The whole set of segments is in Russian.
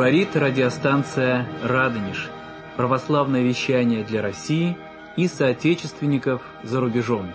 Говорит радиостанция «Радонеж». Православное вещание для России и соотечественников за рубежом.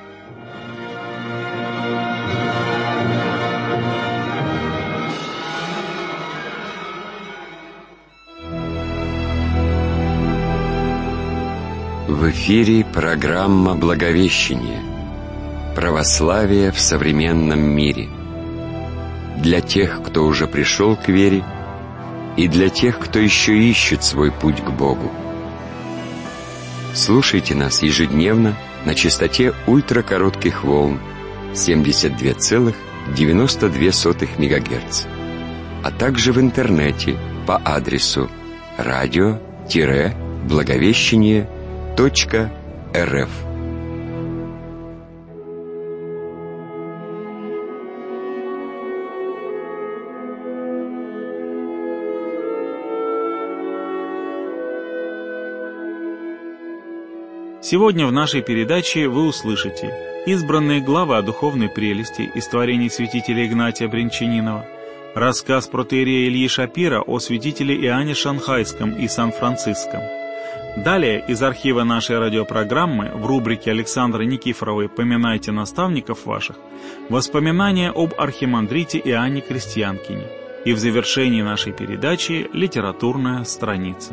В эфире программа «Благовещение. Православие в современном мире». Для тех, кто уже пришел к вере, и для тех, кто еще ищет свой путь к Богу. Слушайте нас ежедневно на частоте ультракоротких волн 72,92 МГц, а также в интернете по адресу radio-благовещение.рф. Сегодня в нашей передаче вы услышите избранные главы о духовной прелести из творений святителя Игнатия Бринчанинова, рассказ протоиерея Ильи Шапира о святителе Иоанне Шанхайском и Сан-Франциском. Далее из архива нашей радиопрограммы в рубрике Александра Никифоровой «Поминайте наставников ваших» воспоминания об архимандрите Иоанне Крестьянкине. И в завершении нашей передачи литературная страница.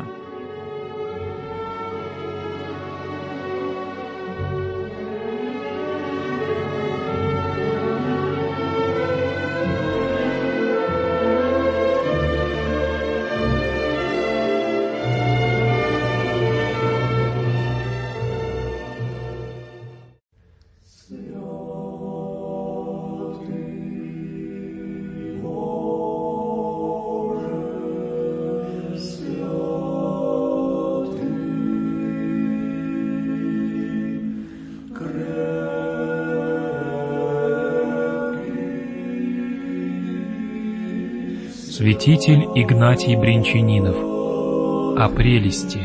Святитель Игнатий Бринчанинов. О прелести.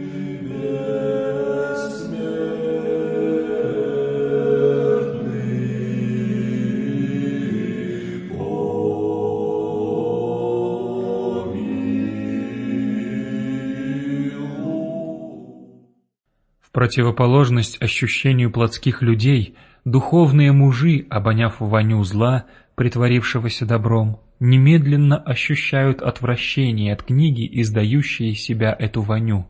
В противоположность ощущению плотских людей, духовные мужи, обоняв воню зла, притворившегося добром, немедленно ощущают отвращение от книги, издающей из себя эту воню.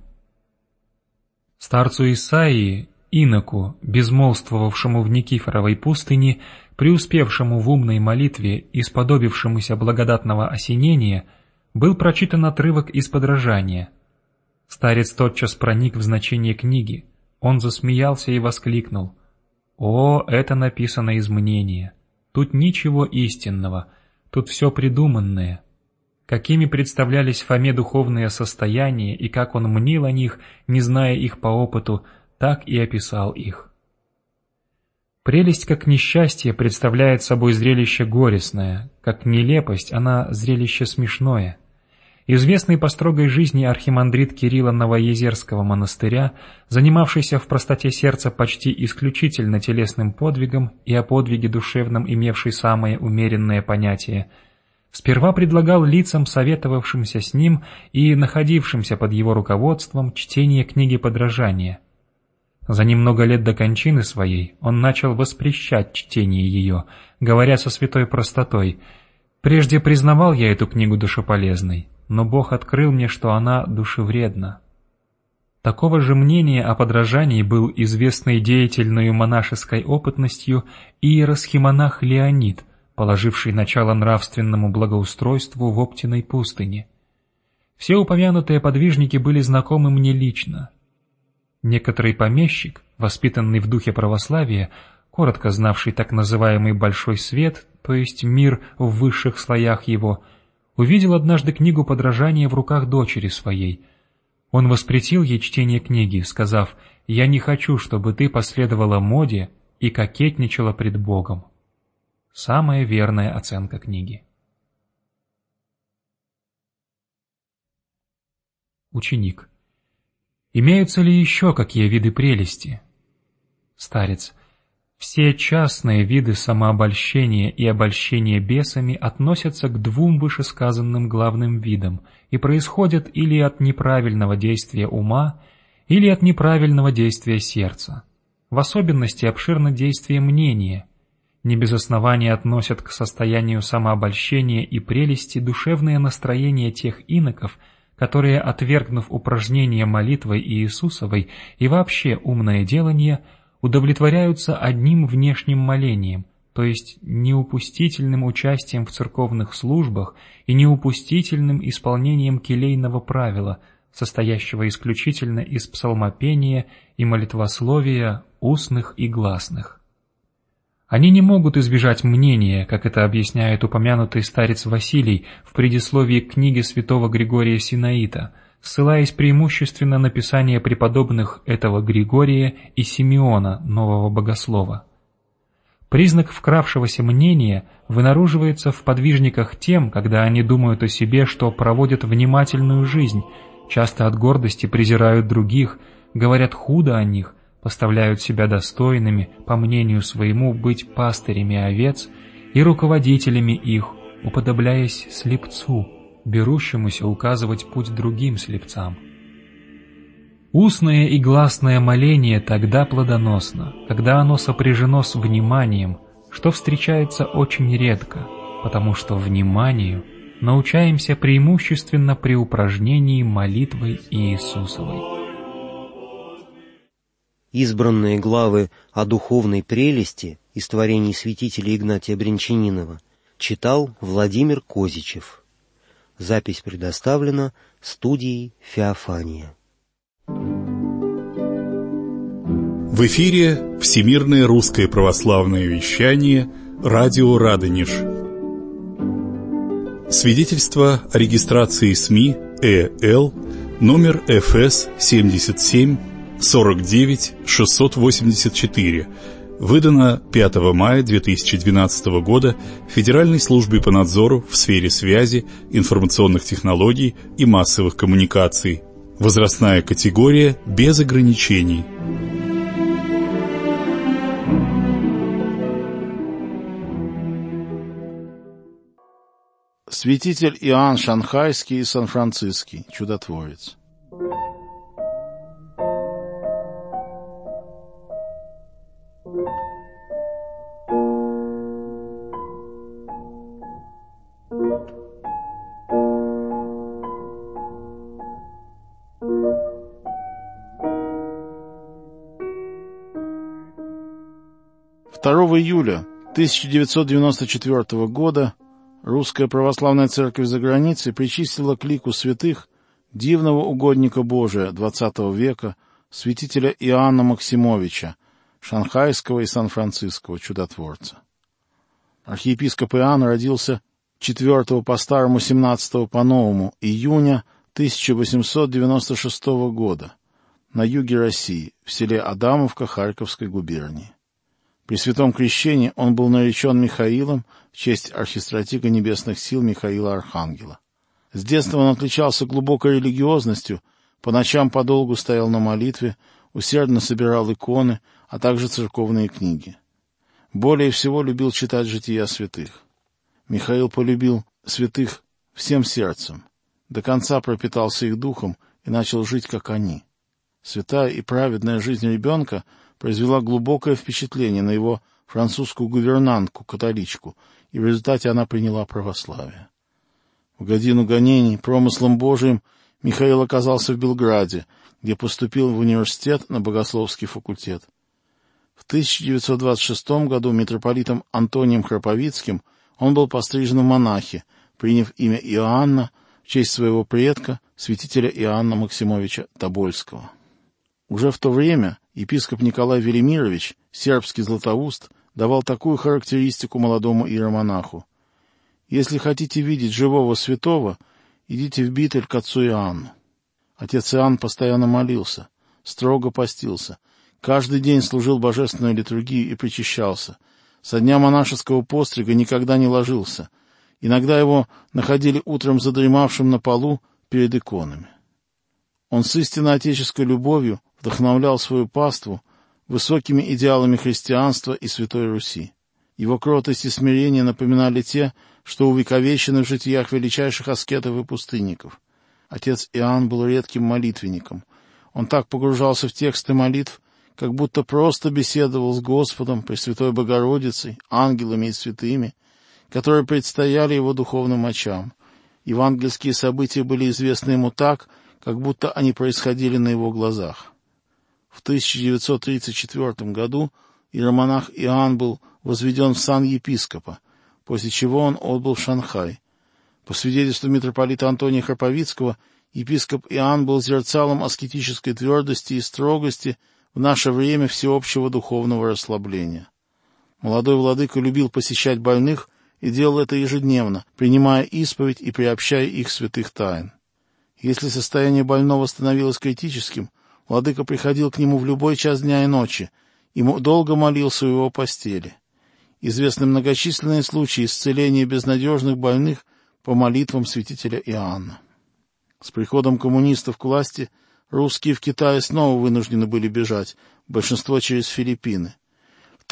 Старцу Исаии, иноку, безмолвствовавшему в Никифоровой пустыне, преуспевшему в умной молитве и сподобившемуся благодатного осенения, был прочитан отрывок из подражания. Старец тотчас проник в значение книги. Он засмеялся и воскликнул: «О, это написано из мнения! Тут ничего истинного, тут все придуманное». Какими представлялись Фоме духовные состояния и как он мнил о них, не зная их по опыту, так и описал их. Прелесть как несчастье представляет собой зрелище горестное, как нелепость она зрелище смешное. Известный по строгой жизни архимандрит Кирилла Новоезерского монастыря, занимавшийся в простоте сердца почти исключительно телесным подвигом и о подвиге душевном имевший самое умеренное понятие, сперва предлагал лицам, советовавшимся с ним и находившимся под его руководством, чтение книги подражания. За немного лет до кончины своей он начал воспрещать чтение ее, говоря со святой простотой: «Прежде признавал я эту книгу душеполезной, но Бог открыл мне, что она душевредна». Такого же мнения о подражании был известный деятельною монашеской опытностью иеросхимонах Леонид, положивший начало нравственному благоустройству в Оптиной пустыне. Все упомянутые подвижники были знакомы мне лично. Некоторый помещик, воспитанный в духе православия, коротко знавший так называемый «большой свет», то есть мир в высших слоях его, увидел однажды книгу подражания в руках дочери своей. Он воспретил ей чтение книги, сказав: «Я не хочу, чтобы ты последовала моде и кокетничала пред Богом». Самая верная оценка книги. Ученик. Имеются ли еще какие виды прелести? Старец. Все частные виды самообольщения и обольщения бесами относятся к двум вышесказанным главным видам и происходят или от неправильного действия ума, или от неправильного действия сердца. В особенности обширно действие мнения. Не без основания относят к состоянию самообольщения и прелести душевное настроение тех иноков, которые, отвергнув упражнения молитвой Иисусовой и вообще умное делание, удовлетворяются одним внешним молением, то есть неупустительным участием в церковных службах и неупустительным исполнением келейного правила, состоящего исключительно из псалмопения и молитвословия устных и гласных. Они не могут избежать мнения, как это объясняет упомянутый старец Василий в предисловии к книге святого Григория Синаита, ссылаясь преимущественно на писания преподобных этого Григория и Симеона, нового богослова. Признак вкравшегося мнения вынаруживается в подвижниках тем, когда они думают о себе, что проводят внимательную жизнь, часто от гордости презирают других, говорят худо о них, поставляют себя достойными, по мнению своему, быть пастырями овец и руководителями их, уподобляясь слепцу, берущемуся указывать путь другим слепцам. Устное и гласное моление тогда плодоносно, когда оно сопряжено с вниманием, что встречается очень редко, потому что вниманию научаемся преимущественно при упражнении молитвой Иисусовой. Избранные главы о духовной прелести из творений святителя Игнатия Бринчанинова читал Владимир Козичев. Запись предоставлена студией «Феофания». В эфире Всемирное русское православное вещание «Радио Радонеж». Свидетельство о регистрации СМИ ЭЛ номер ФС 77 49 684, выдано 5 мая 2012 года Федеральной службе по надзору в сфере связи, информационных технологий и массовых коммуникаций. Возрастная категория без ограничений. Святитель Иоанн Шанхайский и Сан-Франциский, чудотворец. Июля 1994 года Русская Православная Церковь за границей причислила к лику святых дивного угодника Божия XX века, святителя Иоанна Максимовича, Шанхайского и Сан-Франциского чудотворца. Архиепископ Иоанн родился 4 по старому 17 по новому июня 1896 года на юге России, в селе Адамовка Харьковской губернии. При святом крещении он был наречен Михаилом в честь архистратига небесных сил Михаила Архангела. С детства он отличался глубокой религиозностью, по ночам подолгу стоял на молитве, усердно собирал иконы, а также церковные книги. Более всего любил читать жития святых. Михаил полюбил святых всем сердцем, до конца пропитался их духом и начал жить, как они. Святая и праведная жизнь ребенка произвела глубокое впечатление на его французскую гувернантку, католичку, и в результате она приняла православие. В годину гонений промыслом Божиим Михаил оказался в Белграде, где поступил в университет на богословский факультет. В 1926 году митрополитом Антонием Храповицким он был пострижен в монахи, приняв имя Иоанна в честь своего предка, святителя Иоанна Максимовича Тобольского. Уже в то время епископ Николай Велимирович, сербский златоуст, давал такую характеристику молодому иеромонаху: «Если хотите видеть живого святого, идите в Битель к отцу Иоанну». Отец Иоанн постоянно молился, строго постился, каждый день служил божественную литургию и причащался. Со дня монашеского пострига никогда не ложился. Иногда его находили утром задремавшим на полу перед иконами. Он с истинно отеческой любовью вдохновлял свою паству, высокими идеалами христианства и Святой Руси. Его кротость и смирение напоминали те, что увековечены в житиях величайших аскетов и пустынников. Отец Иоанн был редким молитвенником. Он так погружался в тексты молитв, как будто просто беседовал с Господом, Пресвятой Богородицей, ангелами и святыми, которые предстояли его духовным очам. Евангельские события были известны ему так, как будто они происходили на его глазах. В 1934 году иеромонах Иоанн был возведен в сан епископа, после чего он отбыл в Шанхай. По свидетельству митрополита Антония Храповицкого, епископ Иоанн был зерцалом аскетической твердости и строгости в наше время всеобщего духовного расслабления. Молодой владыка любил посещать больных и делал это ежедневно, принимая исповедь и приобщая их святых тайн. Если состояние больного становилось критическим, владыка приходил к нему в любой час дня и ночи и долго молился у его постели. Известны многочисленные случаи исцеления безнадежных больных по молитвам святителя Иоанна. С приходом коммунистов к власти русские в Китае снова вынуждены были бежать, большинство через Филиппины. В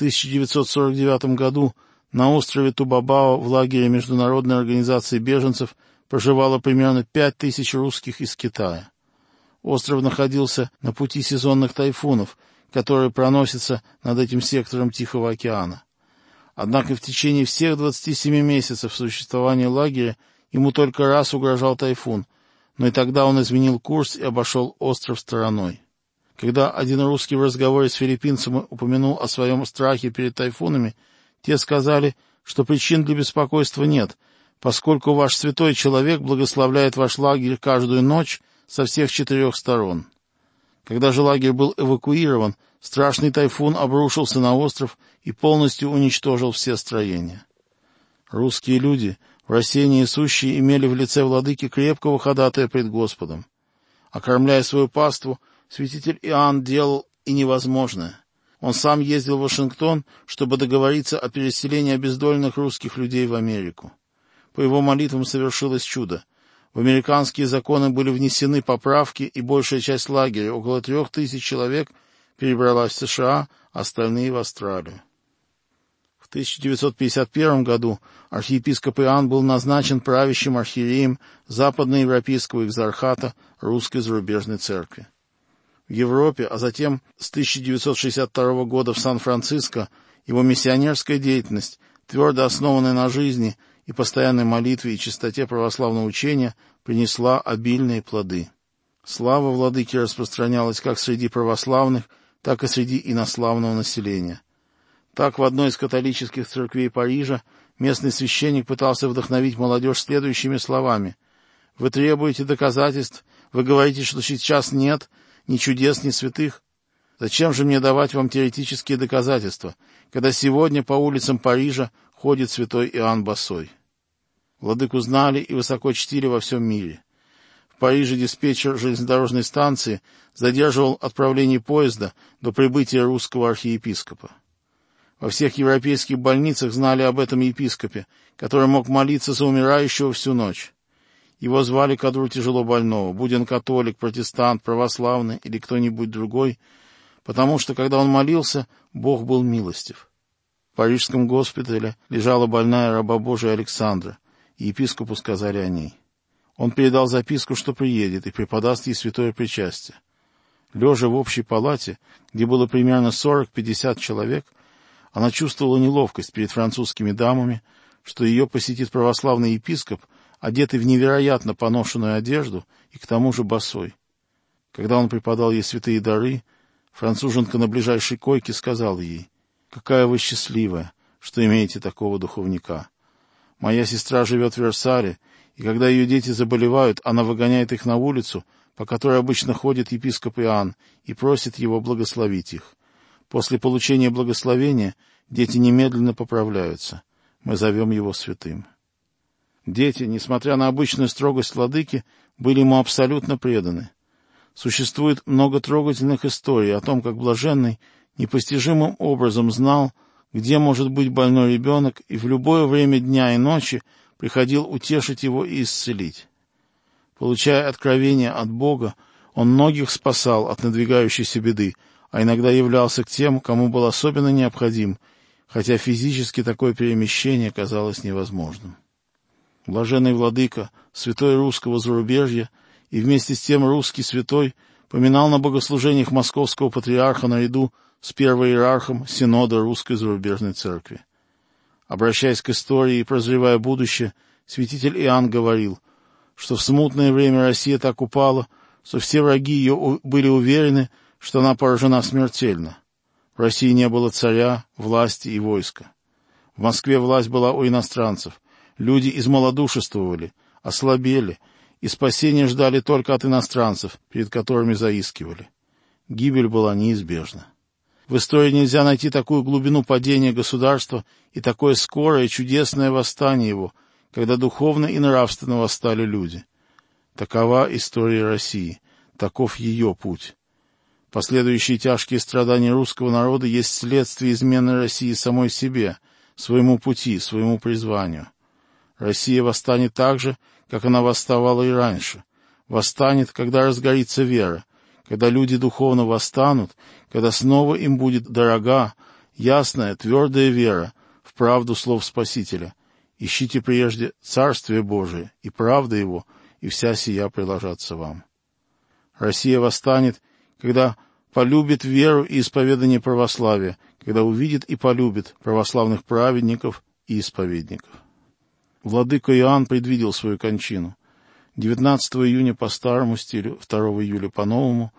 1949 году на острове Тубабао в лагере Международной организации беженцев проживало примерно 5000 русских из Китая. Остров находился на пути сезонных тайфунов, которые проносятся над этим сектором Тихого океана. Однако в течение всех 27 месяцев существования лагеря ему только раз угрожал тайфун, но и тогда он изменил курс и обошел остров стороной. Когда один русский в разговоре с филиппинцем упомянул о своем страхе перед тайфунами, те сказали, что причин для беспокойства нет, поскольку ваш святой человек благословляет ваш лагерь каждую ночь со всех 4 сторон. Когда же лагерь был эвакуирован, страшный тайфун обрушился на остров и полностью уничтожил все строения. Русские люди, в рассеянии сущие, имели в лице владыки крепкого ходатая пред Господом. Окормляя свою паству, святитель Иоанн делал и невозможное. Он сам ездил в Вашингтон, чтобы договориться о переселении обездоленных русских людей в Америку. По его молитвам совершилось чудо. В американские законы были внесены поправки, и большая часть лагеря, около 3000 человек, перебралась в США, остальные — в Австралию. В 1951 году архиепископ Иоанн был назначен правящим архиереем западноевропейского экзархата Русской зарубежной церкви. В Европе, а затем с 1962 года в Сан-Франциско, его миссионерская деятельность, твердо основанная на жизни и постоянной молитве и чистоте православного учения, принесла обильные плоды. Слава владыки распространялась как среди православных, так и среди инославного населения. Так, в одной из католических церквей Парижа местный священник пытался вдохновить молодежь следующими словами: «Вы требуете доказательств, вы говорите, что сейчас нет ни чудес, ни святых. Зачем же мне давать вам теоретические доказательства, когда сегодня по улицам Парижа ходит святой Иоанн босой?» Владыку знали и высоко чтили во всем мире. В Париже диспетчер железнодорожной станции задерживал отправление поезда до прибытия русского архиепископа. Во всех европейских больницах знали об этом епископе, который мог молиться за умирающего всю ночь. Его звали к одру тяжелобольного, будь он католик, протестант, православный или кто-нибудь другой, потому что, когда он молился, Бог был милостив. В парижском госпитале лежала больная раба Божия Александра, и епископу сказали о ней. Он передал записку, что приедет и преподаст ей святое причастие. Лежа в общей палате, где было примерно 40-50 человек, она чувствовала неловкость перед французскими дамами, что ее посетит православный епископ, одетый в невероятно поношенную одежду и к тому же босой. Когда он преподал ей святые дары, француженка на ближайшей койке сказала ей: «Какая вы счастливая, что имеете такого духовника. Моя сестра живет в Версале, и когда ее дети заболевают, она выгоняет их на улицу, по которой обычно ходит епископ Иоанн, и просит его благословить их. После получения благословения дети немедленно поправляются. Мы зовем его святым». Дети, несмотря на обычную строгость владыки, были ему абсолютно преданы. Существует много трогательных историй о том, как блаженный непостижимым образом знал, где может быть больной ребенок, и в любое время дня и ночи приходил утешить его и исцелить. Получая откровение от Бога, он многих спасал от надвигающейся беды, а иногда являлся к тем, кому был особенно необходим, хотя физически такое перемещение казалось невозможным. Блаженный владыка, святой русского зарубежья и вместе с тем русский святой, поминал на богослужениях московского патриарха наряду с первоиерархом Синода Русской зарубежной церкви. Обращаясь к истории и прозревая будущее, святитель Иоанн говорил, что в смутное время Россия так упала, что все враги ее были уверены, что она поражена смертельно. В России не было царя, власти и войска. В Москве власть была у иностранцев. Люди измалодушествовали, ослабели, и спасения ждали только от иностранцев, перед которыми заискивали. Гибель была неизбежна. В истории нельзя найти такую глубину падения государства и такое скорое и чудесное восстание его, когда духовно и нравственно восстали люди. Такова история России, таков ее путь. Последующие тяжкие страдания русского народа есть следствие измены России самой себе, своему пути, своему призванию. Россия восстанет так же, как она восставала и раньше. Восстанет, когда разгорится вера, когда люди духовно восстанут, когда снова им будет дорога, ясная, твердая вера в правду слов Спасителя. Ищите прежде Царствие Божие и правда Его, и вся сия приложатся вам. Россия восстанет, когда полюбит веру и исповедание православия, когда увидит и полюбит православных праведников и исповедников. Владыка Иоанн предвидел свою кончину. 19 июня по старому стилю, 2 июля по новому,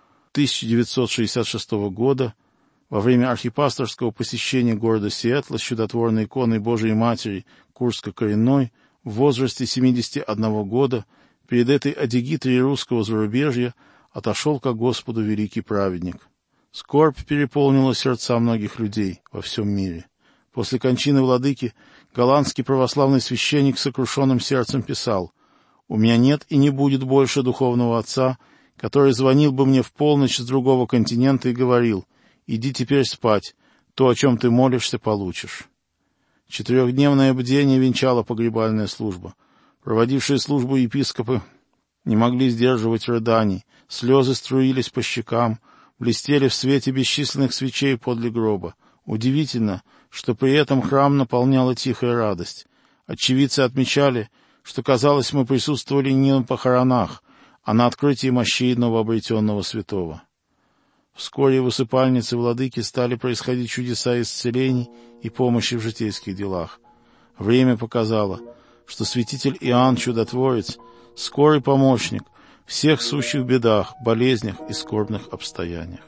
1966 года, во время архипасторского посещения города Сиэтла с чудотворной иконой Божией Матери Курско-Коренной в возрасте 71 года, перед этой адигитрой русского зарубежья, отошел ко Господу великий праведник. Скорбь переполнила сердца многих людей во всем мире. После кончины владыки голландский православный священник с сокрушенным сердцем писал: «У меня нет и не будет больше духовного отца, который звонил бы мне в полночь с другого континента и говорил: иди теперь спать, то, о чем ты молишься, получишь». 4-дневное бдение венчала погребальная служба. Проводившие службу епископы не могли сдерживать рыданий, слезы струились по щекам, блестели в свете бесчисленных свечей подле гроба. Удивительно, что при этом храм наполняла тихая радость. Очевидцы отмечали, что, казалось, мы присутствовали не на похоронах, а на открытии мощей новообретенного святого. Вскоре в усыпальнице владыки стали происходить чудеса исцелений и помощи в житейских делах. Время показало, что святитель Иоанн Чудотворец — скорый помощник в всех сущих бедах, болезнях и скорбных обстояниях.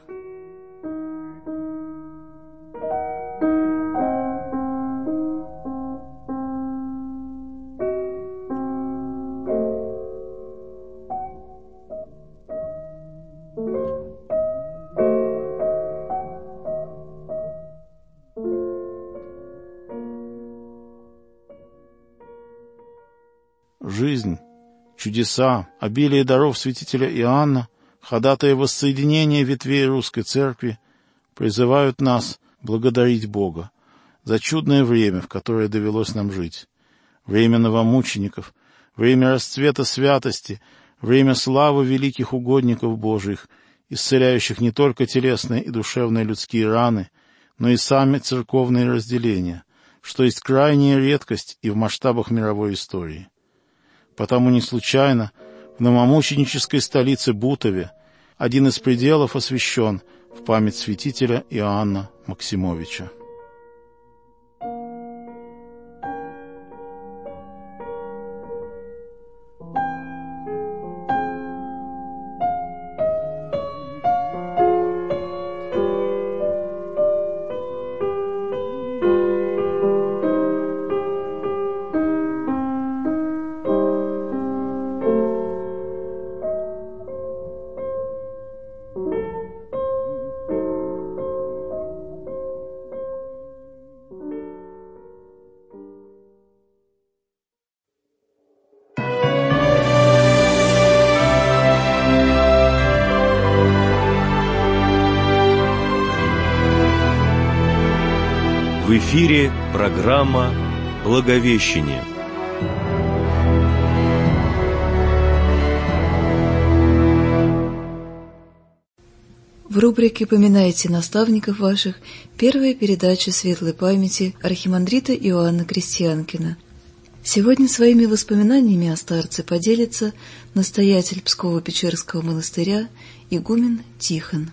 Жизнь, чудеса, обилие даров святителя Иоанна, ходатая воссоединения ветвей русской церкви, призывают нас благодарить Бога за чудное время, в которое довелось нам жить. Время новомучеников, время расцвета святости, время славы великих угодников Божиих, исцеляющих не только телесные и душевные людские раны, но и сами церковные разделения, что есть крайняя редкость и в масштабах мировой истории. Потому не случайно в новомученической столице Бутове один из пределов освящен в память святителя Иоанна Максимовича. В эфире программа «Благовещение». В рубрике «Поминайте наставников ваших» первая передача светлой памяти архимандрита Иоанна Крестьянкина. Сегодня своими воспоминаниями о старце поделится настоятель Псково-Печерского монастыря игумен Тихон.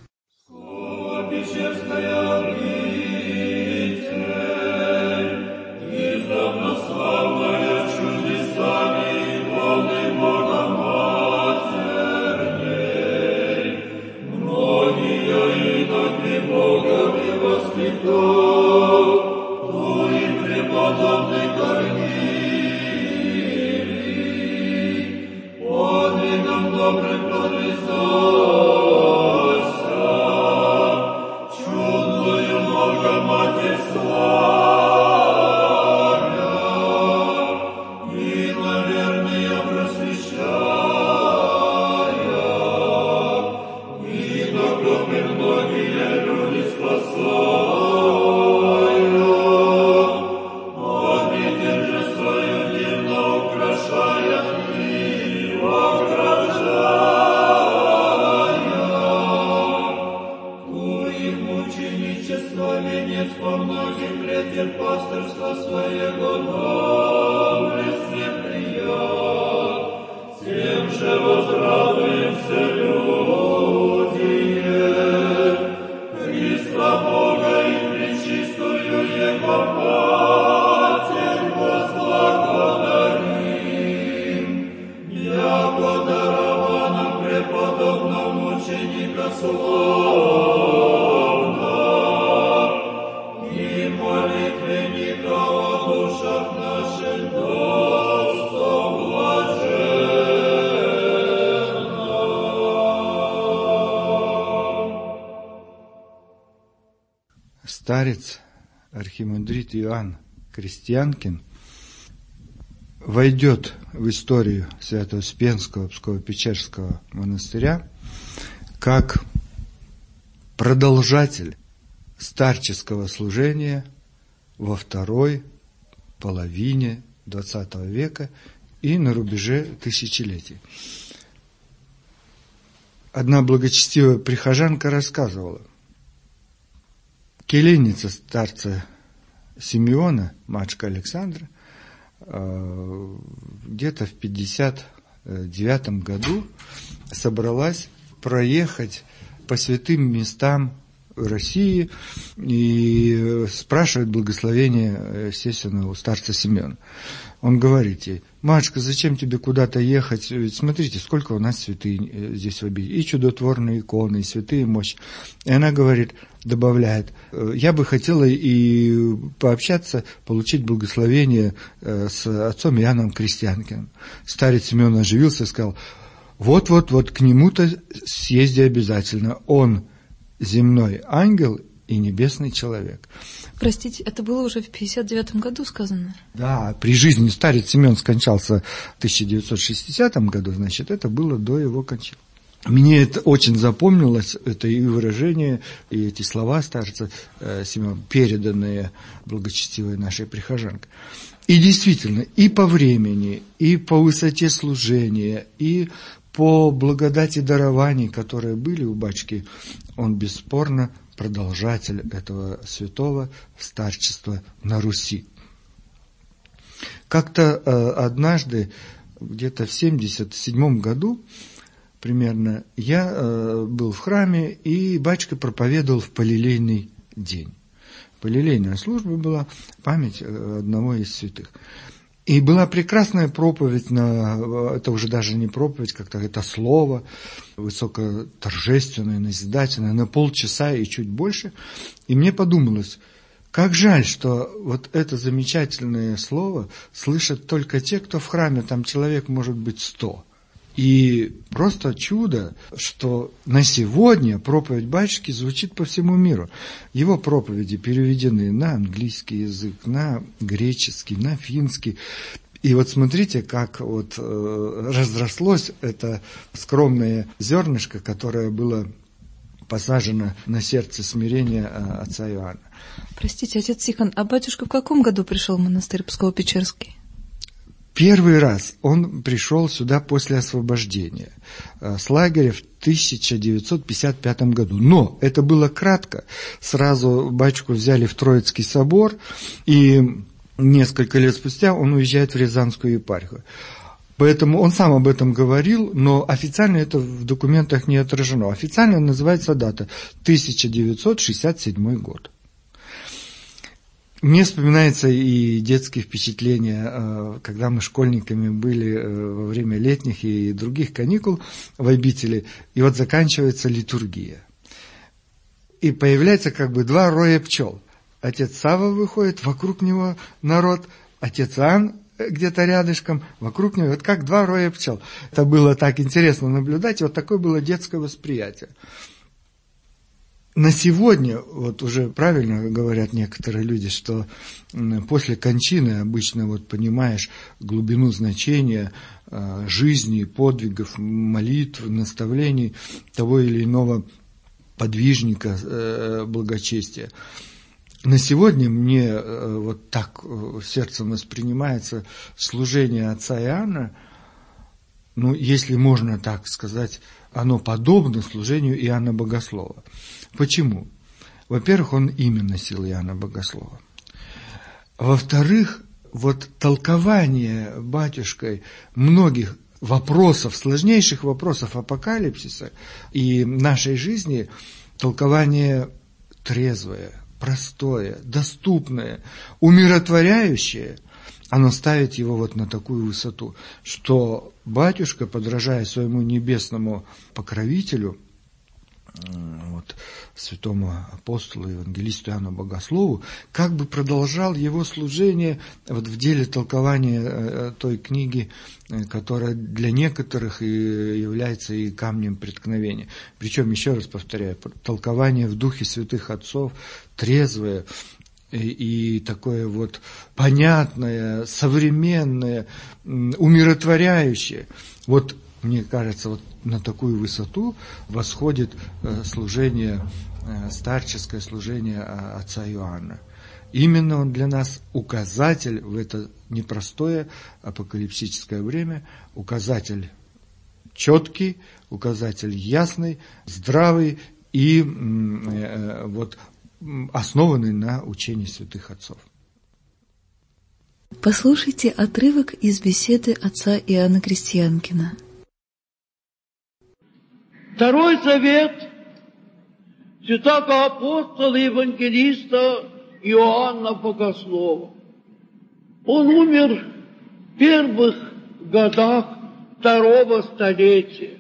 Старец архимандрит Иоанн Крестьянкин войдет в историю Свято-Успенского Псково-Печерского монастыря как продолжатель старческого служения во второй половине XX века и на рубеже тысячелетий. Одна благочестивая прихожанка рассказывала: келейница старца Симеона, матушка Александра, где-то в 59 году собралась проехать по святым местам России и спрашивает благословение, естественно, у старца Симеона. Он говорит ей: матушка, зачем тебе куда-то ехать? Ведь смотрите, сколько у нас святые здесь в обители. И чудотворные иконы, и святые мощи. И она говорит, добавляет: я бы хотела и пообщаться, получить благословение с отцом Иоанном Крестьянкиным. Старец Симеон оживился и сказал: вот, к нему-то съезди обязательно. Он земной ангел и небесный человек. Простите, это было уже в 59 году сказано? Да, при жизни старец Симеон скончался в 1960 году, значит, это было до его кончины. Мне это очень запомнилось, это и выражение, и эти слова старца Симеона, переданные благочестивой нашей прихожанке. И действительно, и по времени, и по высоте служения, и по благодати дарований, которые были у батюшки, он бесспорно продолжатель этого святого старчества на Руси. Как-то однажды, где-то в 1977 году, примерно, я был в храме, и батюшка проповедовал в Палилейный день. Палилейная служба была, память одного из святых. И была прекрасная проповедь, это уже даже не проповедь, как-то это слово, высокоторжественное, назидательное, на полчаса и чуть больше. И мне подумалось, как жаль, что вот это замечательное слово слышат только те, кто в храме, там человек может быть 100. И просто чудо, что на сегодня проповедь батюшки звучит по всему миру. Его проповеди переведены на английский язык, на греческий, на финский. И вот смотрите, как вот разрослось это скромное зернышко, которое было посажено на сердце смирения отца Иоанна. Простите, отец Тихон, а батюшка в каком году пришел в монастырь Псково-Печерский? Первый раз он пришел сюда после освобождения с лагеря в 1955 году. Но это было кратко. Сразу батюшку взяли в Троицкий собор, и несколько лет спустя он уезжает в Рязанскую епархию. Поэтому он сам об этом говорил, но официально это в документах не отражено. Официально называется дата 1967 год. Мне вспоминается и детские впечатления, когда мы школьниками были во время летних и других каникул в обители, и вот заканчивается литургия. И появляется как бы два роя пчел. Отец Савва выходит, вокруг него народ, отец Иоанн где-то рядышком, вокруг него, вот как два роя пчел. Это было так интересно наблюдать, и вот такое было детское восприятие. На сегодня, вот уже правильно говорят некоторые люди, что после кончины обычно вот понимаешь глубину значения жизни, подвигов, молитв, наставлений того или иного подвижника благочестия. На сегодня мне вот так сердцем воспринимается служение отца Иоанна, ну, если можно так сказать, оно подобно служению Иоанна Богослова. Почему? Во-первых, он имя носил Иоанна Богослова. Во-вторых, вот толкование батюшкой многих вопросов, сложнейших вопросов апокалипсиса и нашей жизни, толкование трезвое, простое, доступное, умиротворяющее, оно ставит его вот на такую высоту, что батюшка, подражая своему небесному покровителю, вот, святому апостолу, евангелисту Иоанну Богослову, как бы продолжал его служение вот в деле толкования той книги, которая для некоторых и является и камнем преткновения. Причем, еще раз повторяю, толкование в духе святых отцов, трезвое и такое вот понятное, современное, умиротворяющее. Вот, мне кажется, вот на такую высоту восходит служение, старческое служение отца Иоанна. Именно он для нас указатель в это непростое апокалипсическое время, указатель четкий, указатель ясный, здравый и вот основанный на учении святых отцов. Послушайте отрывок из беседы отца Иоанна Крестьянкина. Второй завет святого апостола и евангелиста Иоанна Богослова. Он умер в первых годах второго столетия.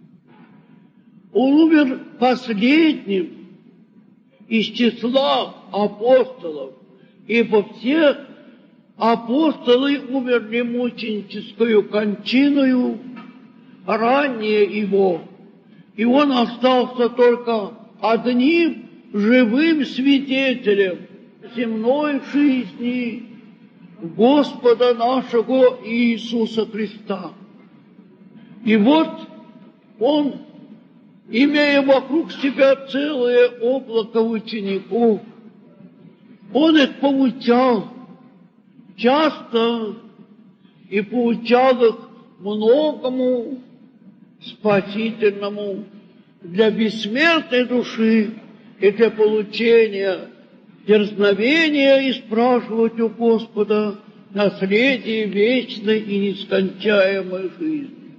Он умер последним из числа апостолов, ибо все апостолы умерли мученическою кончиною ранее его. И он остался только одним живым свидетелем земной жизни Господа нашего Иисуса Христа. И вот он, имея вокруг себя целое облако учеников, он их поучал часто и поучал их многому спасительному для бессмертной души и для получения дерзновения и спрашивать у Господа наследие вечной и нескончаемой жизни.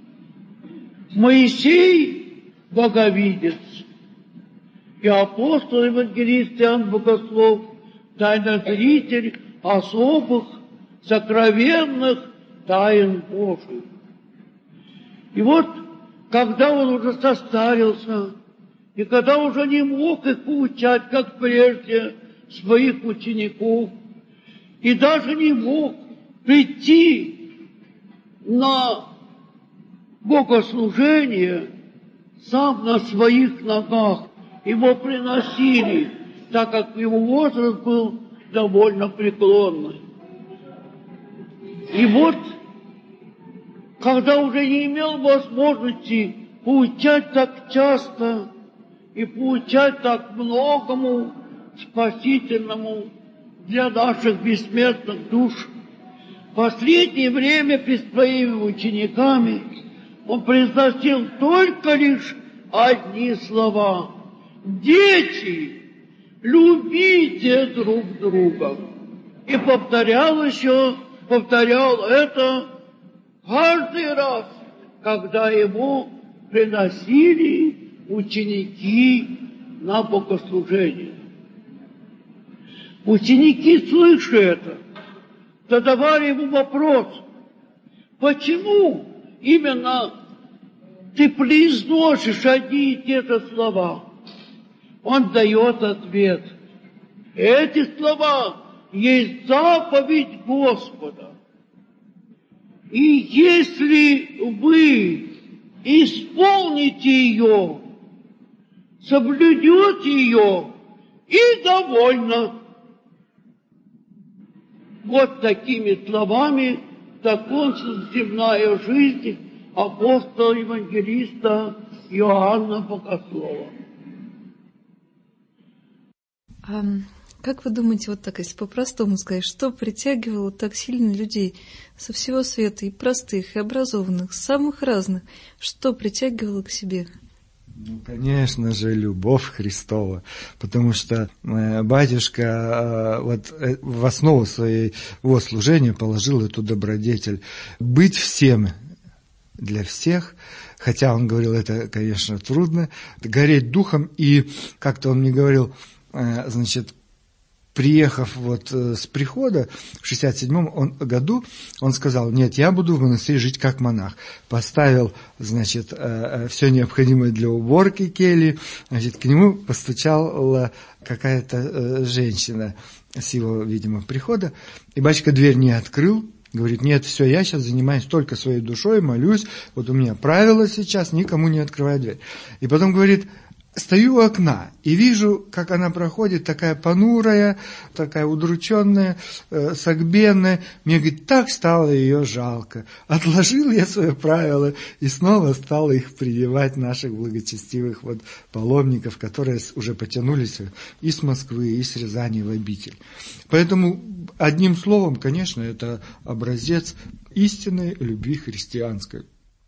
Моисей – боговидец, и апостол евангелист Иоанн Богослов – тайнозритель особых сокровенных тайн Божьих. И вот, когда он уже состарился, и когда уже не мог их поучать, как прежде, своих учеников, и даже не мог прийти на богослужение сам на своих ногах, его приносили, так как его возраст был довольно преклонный. И вот, когда уже не имел возможности поучать так часто и поучать так многому спасительному для наших бессмертных душ, В последнее время перед своими учениками он произносил только лишь одни слова. Дети, любите друг друга. И повторял это каждый раз, когда ему приносили ученики на богослужение. Ученики, слыша это, задавали ему вопрос, почему именно ты произносишь одни и те же слова? Он дает ответ. Эти слова есть заповедь Господа. И если вы исполните ее, соблюдете ее, и довольно. Вот такими словами закончилась земная жизнь апостола-евангелиста Иоанна Богослова. Как вы думаете, вот так, если по-простому сказать, что притягивало так сильно людей со всего света, и простых, и образованных, самых разных, что притягивало к себе? Ну, конечно же, любовь Христова, потому что батюшка вот в основу своего служения положил эту добродетель. Быть всем для всех, хотя он говорил, это, конечно, трудно, гореть духом, и как-то он мне говорил, значит, приехав вот с прихода в 67-м году, он сказал, нет, я буду в монастыре жить как монах. Поставил, значит, все необходимое для уборки кельи, значит, к нему постучала какая-то женщина с его, видимо, прихода, и батюшка дверь не открыл, говорит, нет, все, я сейчас занимаюсь только своей душой, молюсь, вот у меня правило сейчас, никому не открывать дверь. И потом говорит, стою у окна и вижу, как она проходит, такая понурая, такая удрученная, согбенная. Мне, говорит, так стало ее жалко. Отложил я свое правило и снова стал их принимать, наших благочестивых вот паломников, которые уже потянулись и с Москвы, и с Рязани в обитель. Поэтому, одним словом, конечно, это образец истинной любви христианской.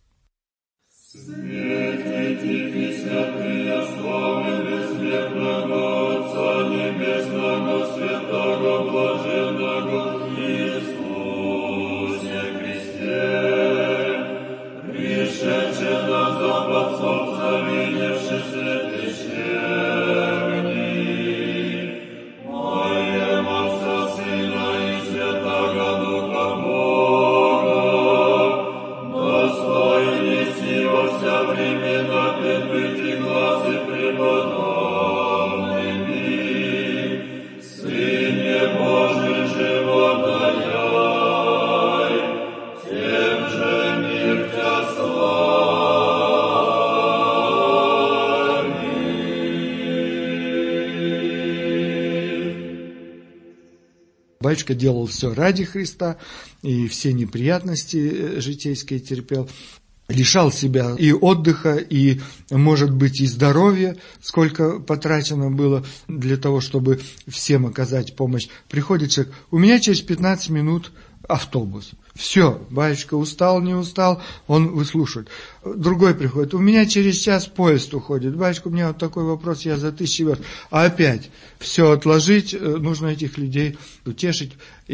Батюшка делал все ради Христа, и все неприятности житейские терпел, лишал себя и отдыха, и, может быть, и здоровья, сколько потрачено было для того, чтобы всем оказать помощь. Приходит человек, у меня через 15 минут автобус. Все, батюшка устал, не устал, он выслушивает. Другой приходит, у меня через час поезд уходит. Батюшка, у меня вот такой вопрос, я за 1000 верст. А опять все отложить, нужно этих людей утешить.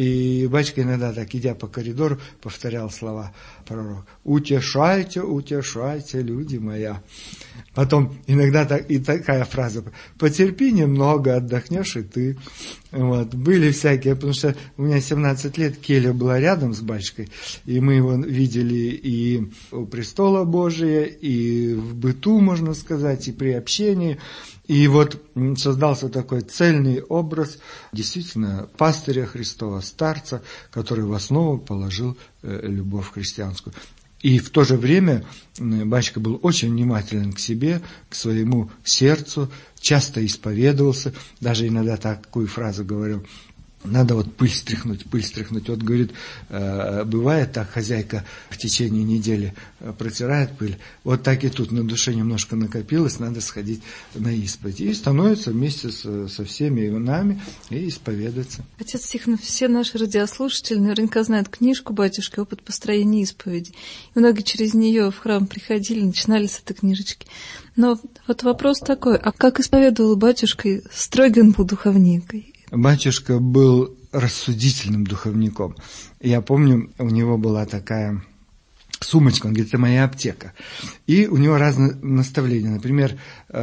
И батюшка иногда так, идя по коридору, повторял слова пророка. Утешайте, утешайте, люди моя. Потом иногда и такая фраза. Потерпи немного, отдохнешь и ты. Вот. Были всякие, потому что у меня 17 лет, келья была рядом с батюшкой, и мы его видели и у престола Божия, и в быту, можно сказать, и при общении. И вот создался такой цельный образ действительно пастыря Христова, старца, который в основу положил любовь христианскую. И в то же время батюшка был очень внимателен к себе, к своему сердцу, часто исповедовался, даже иногда такую фразу говорил. надо вот пыль стряхнуть. Вот, говорит, бывает так, хозяйка в течение недели протирает пыль, вот так и тут на душе немножко накопилось, надо сходить на исповедь. И становится вместе со всеми нами и исповедаться. Отец Тихон, все наши радиослушатели наверняка знают книжку батюшки «Опыт построения исповеди». И многие через нее в храм приходили, начинали с этой книжечки. Но вот вопрос такой, а как исповедовал батюшка? Строгий он был духовником? Батюшка был рассудительным духовником. Я помню, у него была такая сумочка, он говорит, это моя аптека. И у него разные наставления, например,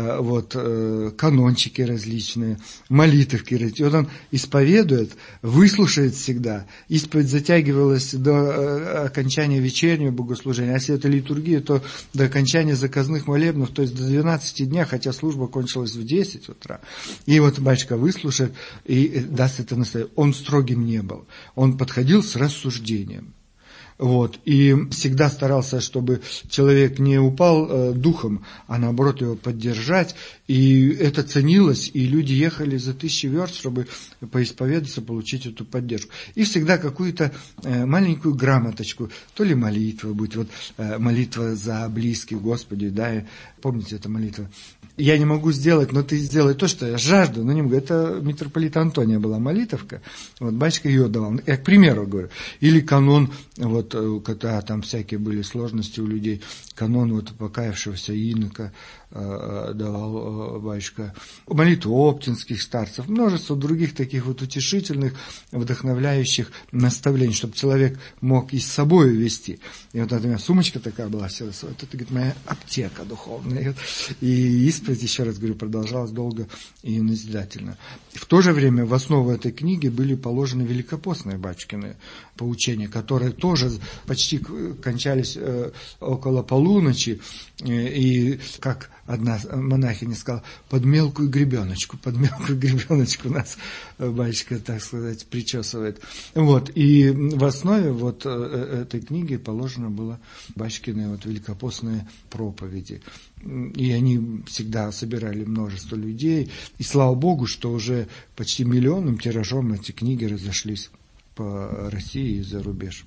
канончики различные, молитвки. И вот он исповедует, выслушает всегда. Исповедь затягивалась до окончания вечернего богослужения, а если это литургия, то до окончания заказных молебнов, то есть до 12 дня, хотя служба кончилась в 10 утра. И вот батюшка выслушает и даст это наставление. Он строгим не был, он подходил с рассуждением. И всегда старался, чтобы человек не упал духом, а наоборот его поддержать. И это ценилось, и люди ехали за 1000 верст, чтобы поисповедаться, получить эту поддержку. И всегда какую-то маленькую грамоточку, то ли молитва будет, молитва за близких, Господи, да, помните эту молитву? Я не могу сделать, но ты сделай то, что я жажду, но не могу. Это митрополита Антония была молитовка, батюшка ее давал. Я к примеру говорю. Или канон, когда там всякие были сложности у людей, канон покаявшегося инока давал батюшка, молитву оптинских старцев, множество других таких утешительных, вдохновляющих наставлений, чтобы человек мог и с собой вести. И вот у меня сумочка такая была, это, говорит, моя аптека духовная. И исповедь, еще раз говорю, продолжалась долго и назидательно. В то же время в основу этой книги были положены великопостные батюшкины поучения, которые тоже почти кончались около полуночи, и как одна монахиня сказала, под мелкую гребеночку нас батюшка, так сказать, причесывает. И в основе этой книги положено было батюшкины великопостные проповеди. И они всегда собирали множество людей. И слава Богу, что уже почти миллионным тиражом эти книги разошлись по России и за рубеж.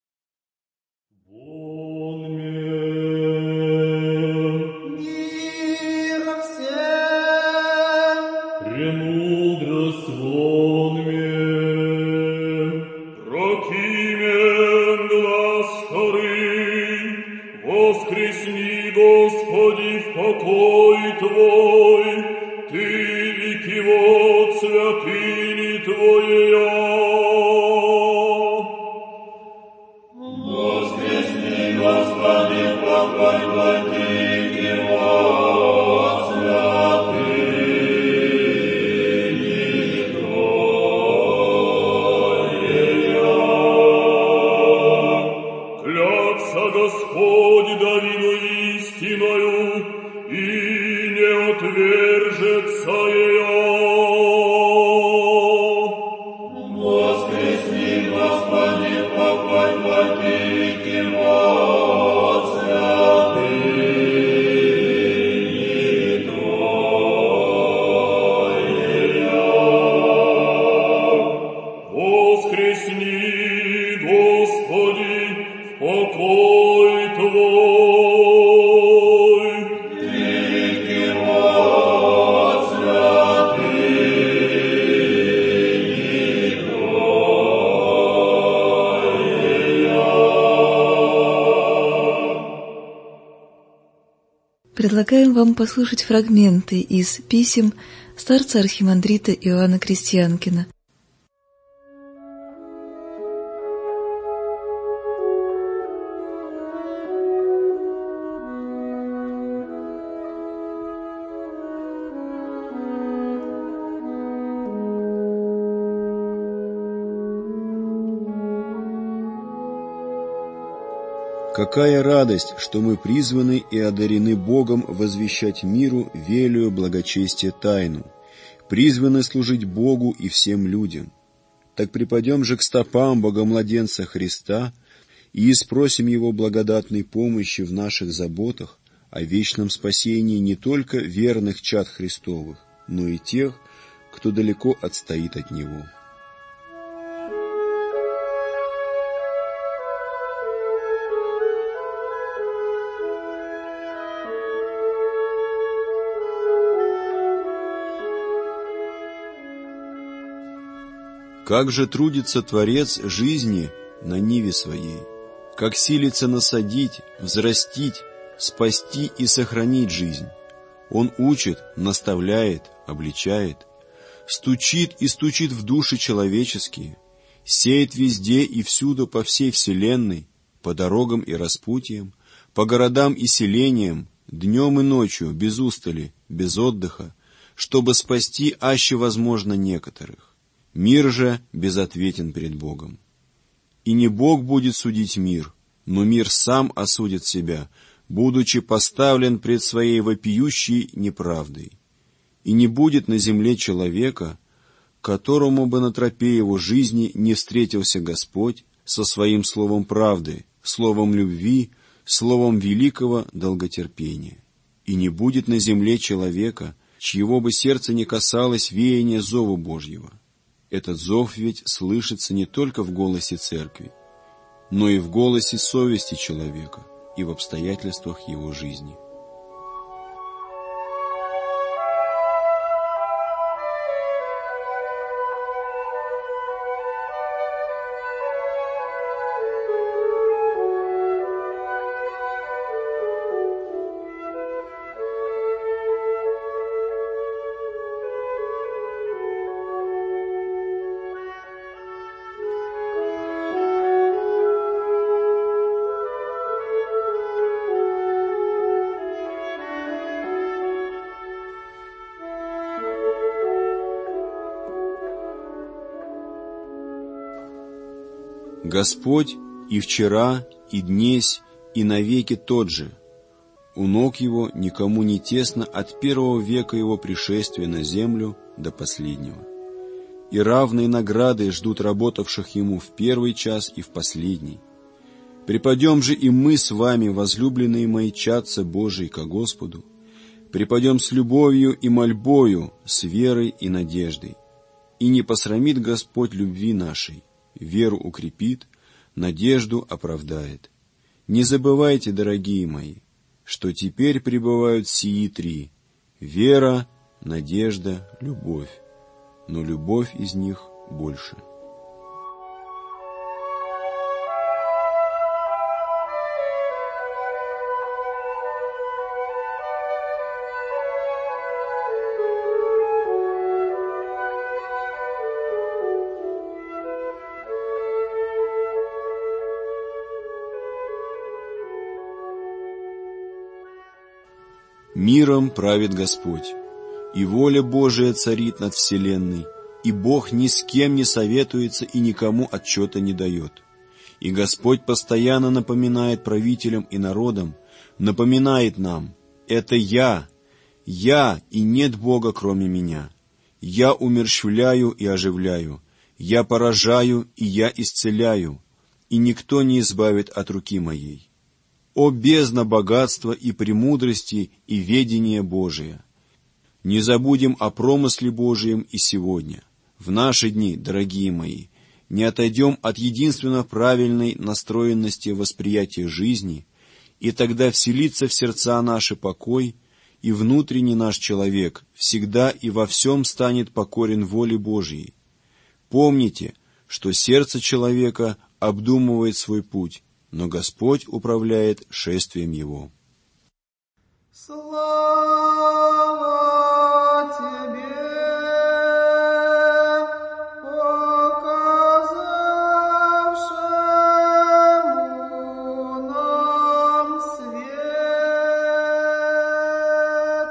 Предлагаем вам послушать фрагменты из писем старца архимандрита Иоанна Крестьянкина. Какая радость, что мы призваны и одарены Богом возвещать миру велию благочестия тайну, призваны служить Богу и всем людям. Так припадем же к стопам Богомладенца Христа и спросим Его благодатной помощи в наших заботах о вечном спасении не только верных чад Христовых, но и тех, кто далеко отстоит от Него. Как же трудится Творец жизни на ниве своей, как силится насадить, взрастить, спасти и сохранить жизнь. Он учит, наставляет, обличает, стучит и стучит в души человеческие, сеет везде и всюду по всей вселенной, по дорогам и распутьям, по городам и селениям, днем и ночью, без устали, без отдыха, чтобы спасти аще возможно некоторых. Мир же безответен пред Богом. И не Бог будет судить мир, но мир сам осудит себя, будучи поставлен пред своей вопиющей неправдой. И не будет на земле человека, которому бы на тропе его жизни не встретился Господь со своим словом правды, словом любви, словом великого долготерпения. И не будет на земле человека, чьего бы сердце не касалось веяния зова Божьего. Этот зов ведь слышится не только в голосе церкви, но и в голосе совести человека и в обстоятельствах его жизни. Господь и вчера, и днесь, и навеки тот же. У ног Его никому не тесно от первого века Его пришествия на землю до последнего. И равные награды ждут работавших Ему в первый час и в последний. Припадем же и мы с вами, возлюбленные мои чадцы Божии, ко Господу, припадем с любовью и мольбою, с верой и надеждой. И не посрамит Господь любви нашей, веру укрепит, надежду оправдает. Не забывайте, дорогие мои, что теперь пребывают сии три — вера, надежда, любовь, но любовь из них больше. Миром правит Господь, и воля Божия царит над вселенной, и Бог ни с кем не советуется и никому отчета не дает. И Господь постоянно напоминает правителям и народам, напоминает нам: «Это я и нет Бога, кроме меня. Я умерщвляю и оживляю, я поражаю и я исцеляю, и никто не избавит от руки моей». О бездна богатства и премудрости и ведения Божия! Не забудем о промысле Божием и сегодня, в наши дни, дорогие мои, не отойдем от единственно правильной настроенности восприятия жизни, и тогда вселится в сердца наши покой, и внутренний наш человек всегда и во всем станет покорен воле Божьей. Помните, что сердце человека обдумывает свой путь, но Господь управляет шествием его. Слава Тебе, показавшему нам свет.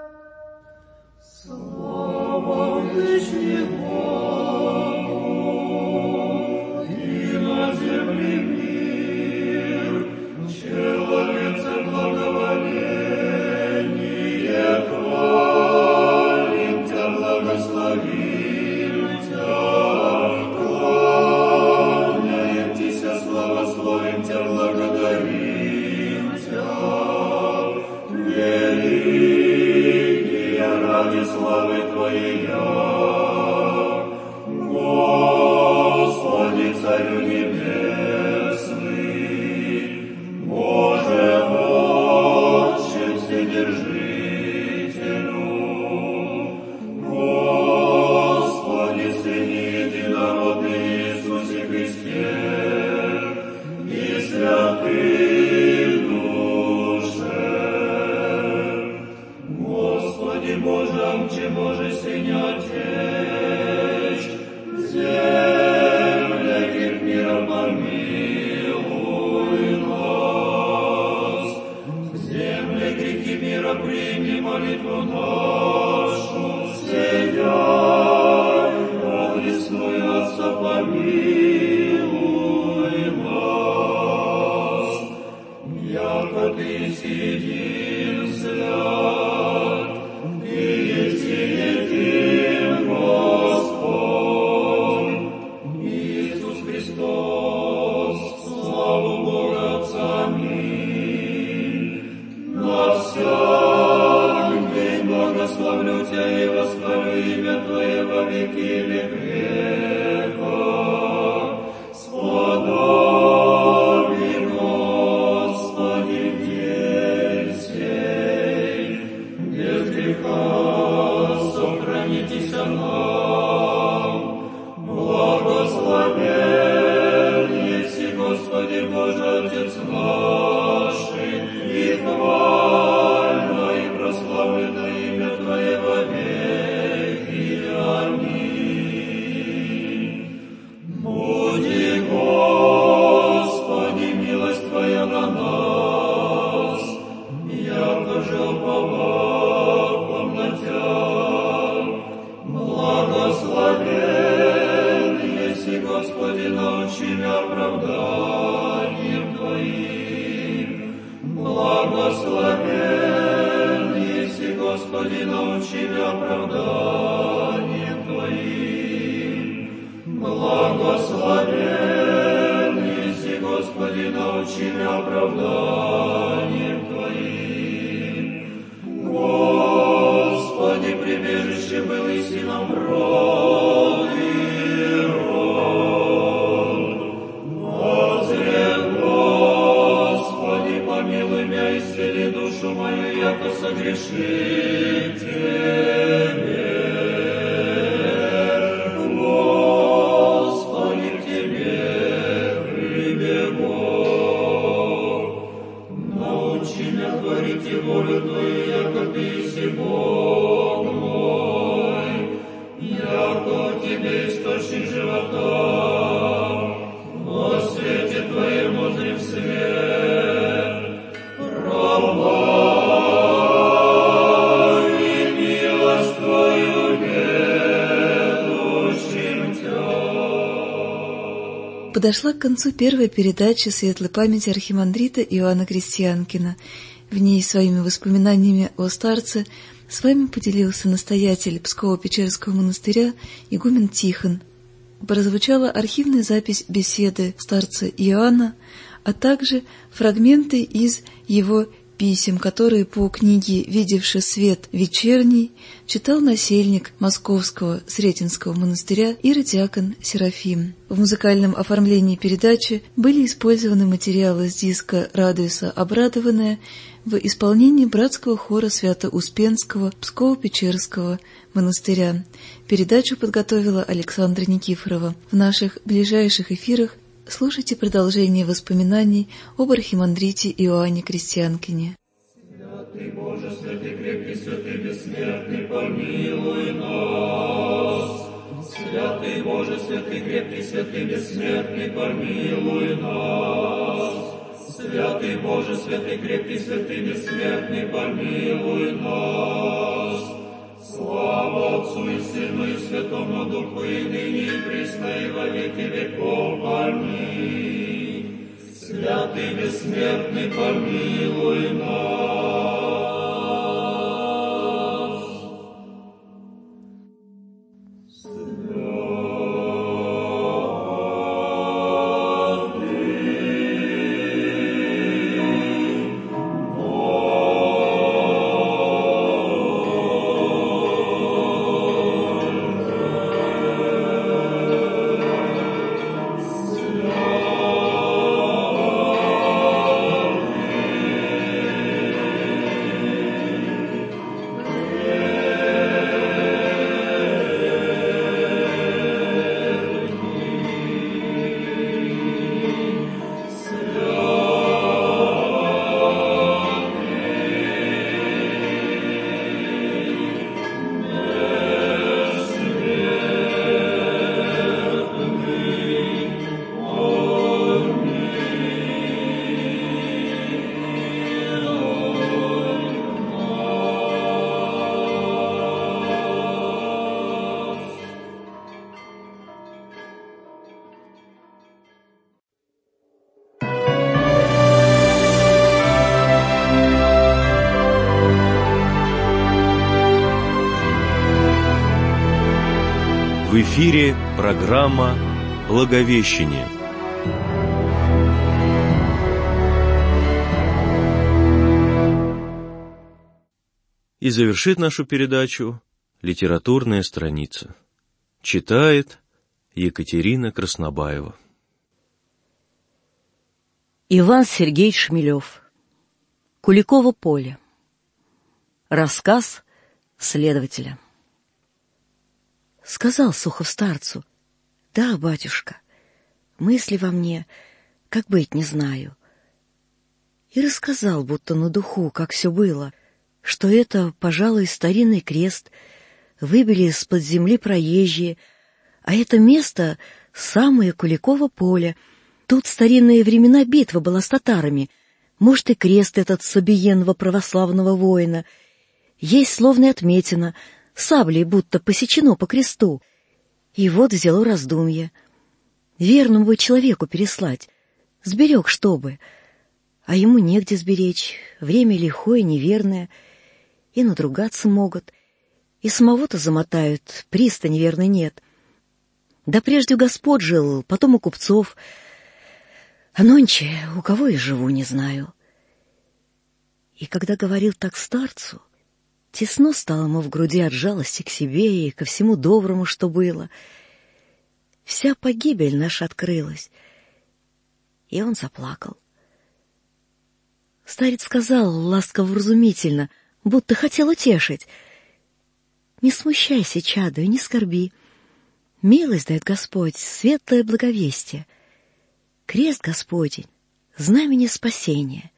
Слава Вышний Богу и на земле мир, человеце благоволение хвалим Тя, благословим Тя, кланяем Тися, славословим Тя, благодарим Тя. Великие ради славы Твоей, Господи, Царю Небесный, Боже, Отче Вседержителю, Господи, Сыне Единородный, Божам, че Боже Сыня Отечь, земля гиб мира помилуй нас, земля грехи мира прими молитву нашу, сияй, огненную Отца помилуй нас, яко Ты един свят, Ты есть един Господь, Иисус Христос, славу Бога Отца, аминь. На всяк день благословлю Тебя и восхвалю имя Твое во веки века. Сподоби, Господи, день сей, без греха сохранитесь нам. Благословен еси, Господи Боже, Отец наший, и хвально и прославлено имя Твое во веки. Аминь. Буди, Господи, милость Твоя на нас, яко же уповал на Тебя. Благословен еси, Господи, научи меня оправданием Твоим. Благословен еси, Господи, научи меня оправданием Твоим. Благословен еси, Господи, научи меня оправданием Твоим. Господи, прибежище был и сином род и род. Возре, Господи, помилуй меня, исцели душу мою, яко согреши Тебе. Господи, к Тебе прибегу. Научи меня творить и волю Твою, яко Ты еси Бог мой, яко у Тебе источник живота. Во свете Твоем узрим свет, правда и милость Твою ведущим Тебя. Подошла к концу первая передача светлой памяти архимандрита Иоанна Крестьянкина. В ней своими воспоминаниями о старце с вами поделился настоятель Псково-Печерского монастыря игумен Тихон. Прозвучала архивная запись беседы старца Иоанна, а также фрагменты из его писем, которые по книге «Видевший свет вечерний» читал насельник Московского Сретенского монастыря иеродиакон Серафим. В музыкальном оформлении передачи были использованы материалы с диска «Радуйся, обрадованная» в исполнении братского хора Свято-Успенского Псково-Печерского монастыря. Передачу подготовила Александра Никифорова. В наших ближайших эфирах слушайте продолжение воспоминаний об архимандрите Иоанне Крестьянкине. Святый Боже, святый крепкий, святый бессмертный, помилуй нас. Святый Боже, святый крепкий, святый бессмертный, помилуй нас. Святый Боже, святый крепкий, святый бессмертный, помилуй нас. Слава Отцу и Сыну и Святому Духу, и ныне и присно и во веки веков. Аминь. Святый бессмертный, помилуй нас. В эфире программа «Благовещение». И завершит нашу передачу литературная страница. Читает Екатерина Краснобаева. Иван Сергеевич Шмелев. Куликово поле. Рассказ следователя. Сказал Сухов старцу: «Да, батюшка, мысли во мне, как быть, не знаю». И рассказал, будто на духу, как все было, что это, пожалуй, старинный крест, выбили из-под земли проезжие, а это место — самое Куликово поле. Тут в старинные времена битва была с татарами, может, и крест этот собиенного православного воина. Есть словно отметина, саблей будто посечено по кресту. И вот взяло раздумье. Верному бы человеку переслать, сберег чтобы, а ему негде сберечь, время лихое, неверное, и надругаться могут, и самого-то замотают, пристани верной нет. Да прежде у господ жил, потом у купцов, а нонче у кого и живу, не знаю. И когда говорил так старцу, тесно стало ему в груди от жалости к себе и ко всему доброму, что было. Вся погибель наша открылась, и он заплакал. Старец сказал ласково-вразумительно, будто хотел утешить: «Не смущайся, чадо, и не скорби. Милость дает Господь, светлое благовестие. Крест Господень, знамение спасения».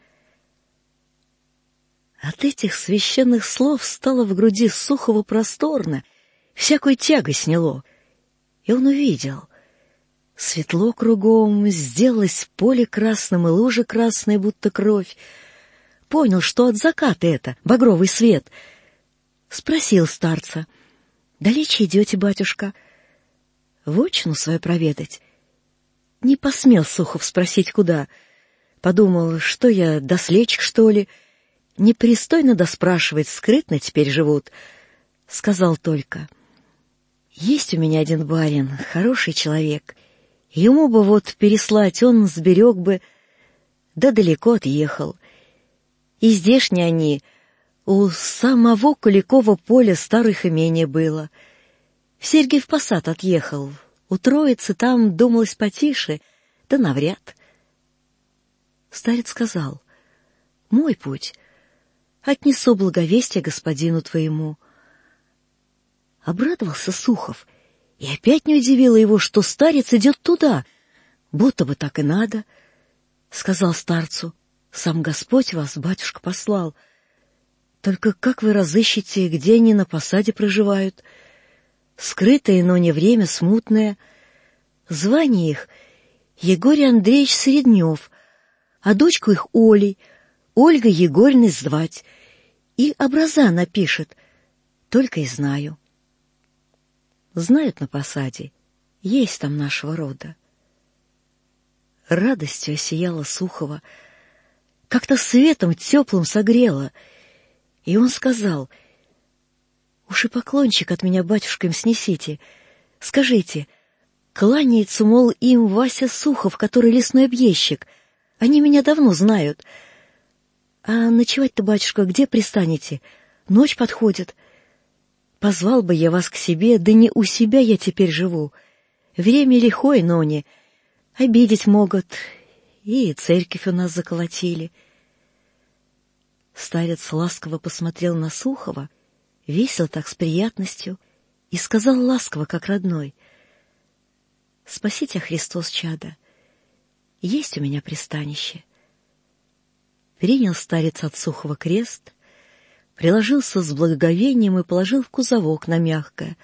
От этих священных слов стало в груди Сухого просторно, всякую тягу сняло, и он увидел. Светло кругом, сделалось поле красным и лужа красная, будто кровь. Понял, что от заката это, багровый свет. Спросил старца: «Далече идете, батюшка?» «Вотчину свою проведать». Не посмел Сухов спросить, куда. Подумал, что я, доследчик, что ли? Непристойно доспрашивать, скрытно теперь живут. Сказал только: «Есть у меня один барин, хороший человек. Ему бы вот переслать, он сберег бы, да далеко отъехал. И здешние они, у самого Куликово поля старых имения было. В Сергиев Посад отъехал, у Троицы там думалось потише, да навряд». Старец сказал: «Мой путь, отнесу благовестие господину твоему». Обрадовался Сухов, и опять не удивило его, что старец идет туда, будто бы так и надо. Сказал старцу: «Сам Господь вас, батюшка, послал. Только как вы разыщете, где они на посаде проживают? Скрытое, но не время, смутное. Звание их Егорий Андреевич Среднев, а дочку их Олей, Ольга Егорьевной звать, и образа напишет, только и знаю». Знают на посаде, есть там нашего рода. Радостью осияла Сухова, как-то светом теплым согрела, и он сказал: «Уж и поклончик от меня, батюшка, им снесите. Скажите, кланяется, мол, им Вася Сухов, который лесной объездчик. Они меня давно знают. А ночевать-то, батюшка, где пристанете? Ночь подходит. Позвал бы я вас к себе, да не у себя я теперь живу. Время лихое, но не. Обидеть могут, и церковь у нас заколотили». Старец ласково посмотрел на Сухова, весело так с приятностью, и сказал ласково, как родной: «Спаси тебя, Христос, чадо, есть у меня пристанище». Принял старец от Сухова крест, приложился с благоговением и положил в кузовок на мягкое.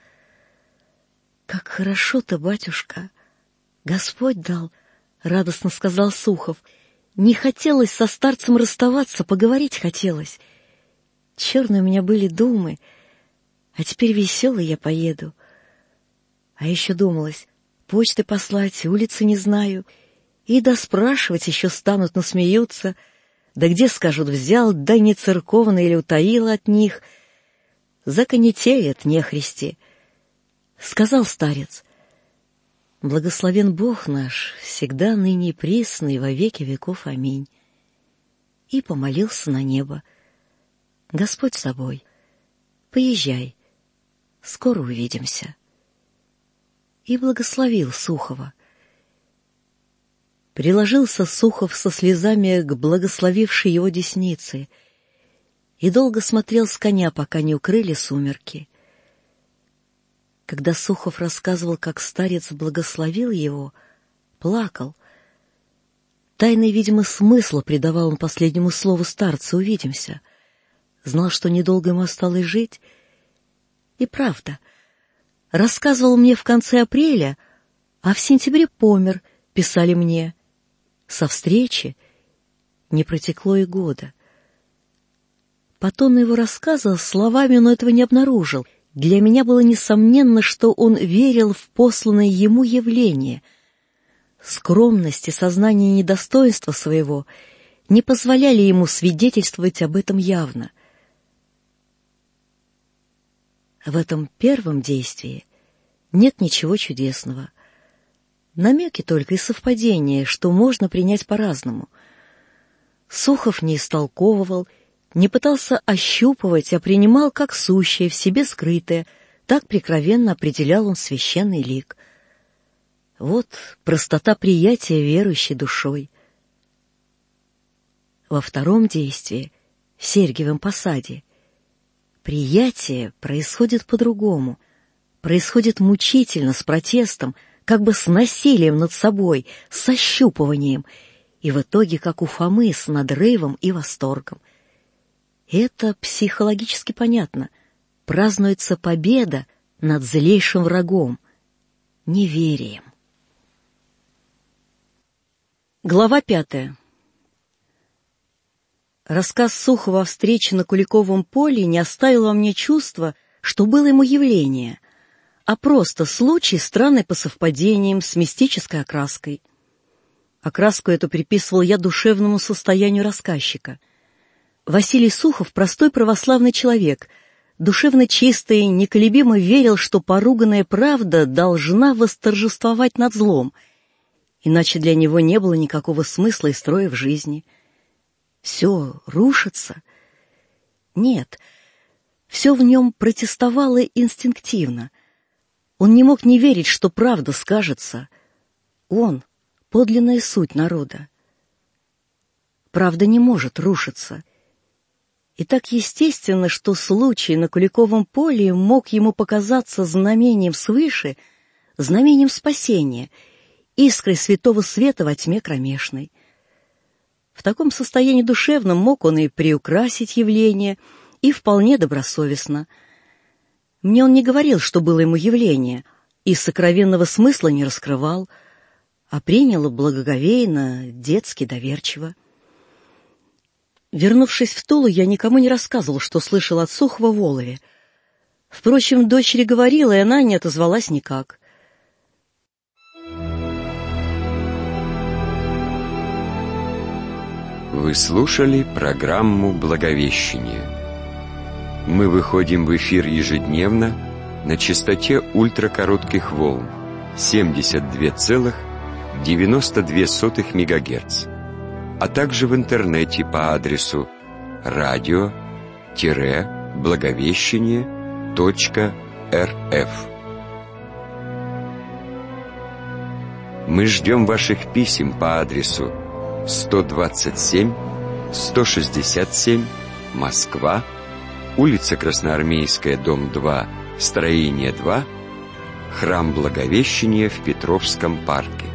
«Как хорошо-то, батюшка! Господь дал!» — радостно сказал Сухов. «Не хотелось со старцем расставаться, поговорить хотелось. Черные у меня были думы, а теперь веселый я поеду. А еще думалось, почты послать, улицы не знаю, и доспрашивать еще станут, насмеются. Да где, скажут, взял, да не церковно или утаил от них. Законетеют нехристи. Сказал старец: «Благословен Бог наш, всегда ныне и присно и во веки веков. Аминь». И помолился на небо: «Господь с тобой, поезжай, скоро увидимся». И благословил Сухова. Приложился Сухов со слезами к благословившей его деснице и долго смотрел с коня, пока не укрыли сумерки. Когда Сухов рассказывал, как старец благословил его, плакал. Тайный, видимо, смысла придавал он последнему слову старца «увидимся». Знал, что недолго ему осталось жить. И правда, рассказывал мне в конце апреля, а в сентябре помер, писали мне. Со встречи не протекло и года. По тону его рассказа словами он этого не обнаружил. Для меня было несомненно, что он верил в посланное ему явление. Скромность и сознание недостоинства своего не позволяли ему свидетельствовать об этом явно. В этом первом действии нет ничего чудесного. Намеки только и совпадения, что можно принять по-разному. Сухов не истолковывал, не пытался ощупывать, а принимал как сущее, в себе скрытое. Так прикровенно определял он священный лик. Вот простота приятия верующей душой. Во втором действии, в Сергиевом посаде, приятие происходит по-другому, происходит мучительно, с протестом, как бы с насилием над собой, с ощупыванием, и в итоге, как у Фомы, с надрывом и восторгом. Это психологически понятно. Празднуется победа над злейшим врагом — неверием. Глава 5. Рассказ Сухова о встрече на Куликовом поле не оставил во мне чувства, что было ему явление, а просто случай, странный по совпадениям, с мистической окраской. Окраску эту приписывал я душевному состоянию рассказчика. Василий Сухов — простой православный человек, душевно чистый, неколебимо верил, что поруганная правда должна восторжествовать над злом, иначе для него не было никакого смысла и строя в жизни. Все рушится? Нет, все в нем протестовало инстинктивно. Он не мог не верить, что правда скажется. Он — подлинная суть народа. Правда не может рушиться. И так естественно, что случай на Куликовом поле мог ему показаться знамением свыше, знамением спасения, искрой святого света во тьме кромешной. В таком состоянии душевном мог он и приукрасить явление, и вполне добросовестно. Мне он не говорил, что было ему явление, и сокровенного смысла не раскрывал, а принял благоговейно, детски доверчиво. Вернувшись в Тулу, я никому не рассказывал, что слышал от Сухова в Олове. Впрочем, дочери говорила, и она не отозвалась никак. Вы слушали программу «Благовещение». Мы выходим в эфир ежедневно на частоте ультракоротких волн 72,92 МГц, а также в интернете по адресу radio-благовещение.рф. Мы ждем ваших писем по адресу 127, 167, Москва, улица Красноармейская, дом 2, строение 2, храм Благовещения в Петровском парке.